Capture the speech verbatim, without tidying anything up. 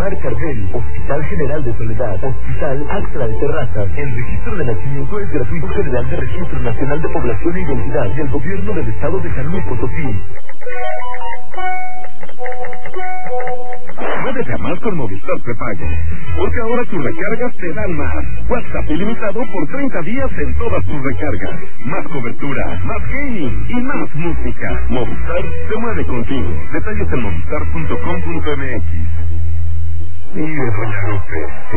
Mar Carmel, Hospital General de Soledad, Hospital Axtra de Terrazas. El registro de nacimiento es gratuito. General de Registro Nacional de Población e Identidad del Gobierno del Estado de San Luis Potosí. Muévete a más con Movistar Prepago, porque ahora tus recargas te dan más. WhatsApp ilimitado por treinta días en todas tus recargas. Más cobertura, más gaming y más música. Movistar se mueve contigo. Detalles en movistar punto com punto m x. Mire, doña Lupe,